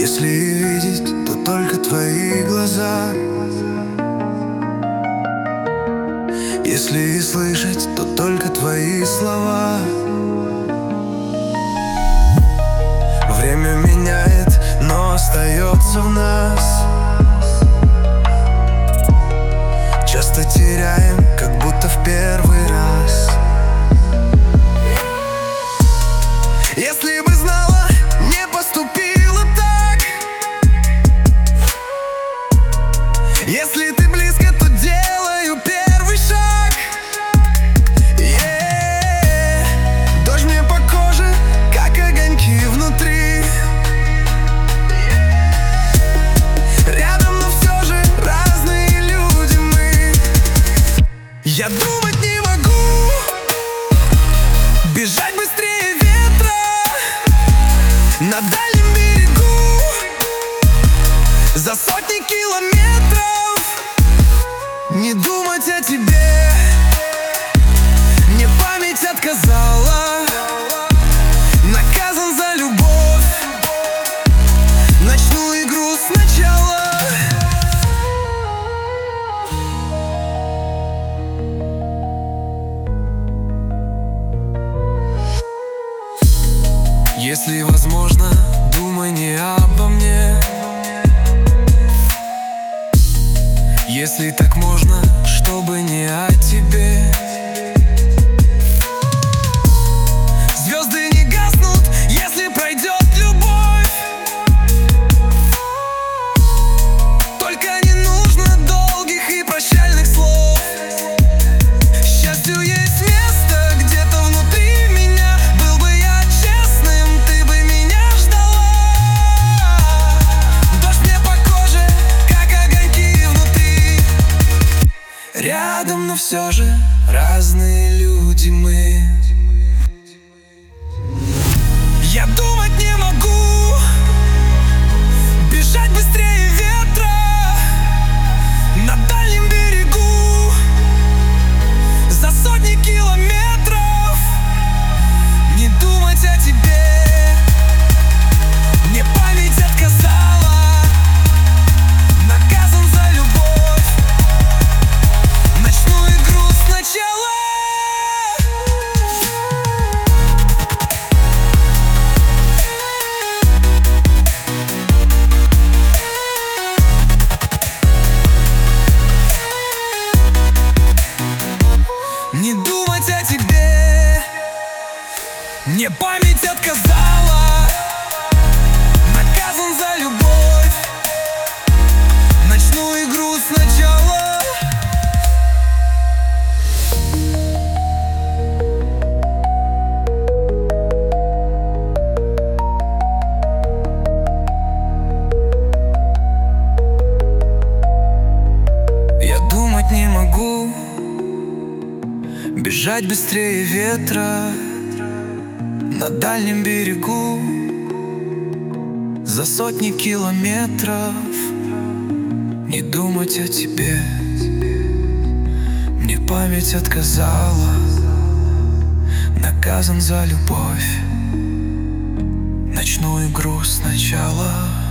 Если видеть, то только твои глаза. Если и слышать, то только твои слова. Время меняет, но остается в нас. Часто теряем, как будто в первый раз. Если бы знала, не поступила так. Если ты близко, то делаю первый шаг. Дождь мне по коже, как огоньки внутри. Рядом, но все же разные люди мы. Я думать не могу, бежать быстрее ветра на дальнем берегу, за сотни километров. Не думать о тебе, мне память отказала. Наказан за любовь, начну игру сначала. Если возможно, думай не обо мне. Если так можно, чтобы не о тебе. Звезды не гаснут, если пройдет любовь. Только не нужно долгих и прощальных слов. Счастью есть место где-то внутри меня. Был бы я честным, ты бы меня ждала. Дождь мне по коже, как огоньки внутри. Рядом, но все же разные люди мы. Я думать не могу, бежать быстрее ветра на дальнем берегу, за сотни километров. Не думать о тебе, мне память отказала. Наказан за любовь, начну игру сначала. Не думать о тебе, мне память отказала. Наказан за любовь, начну игру сначала. Я думать не могу, бежать быстрее ветра на дальнем берегу, за сотни километров. Не думать о тебе, мне память отказала. Наказан за любовь, начну игру сначала.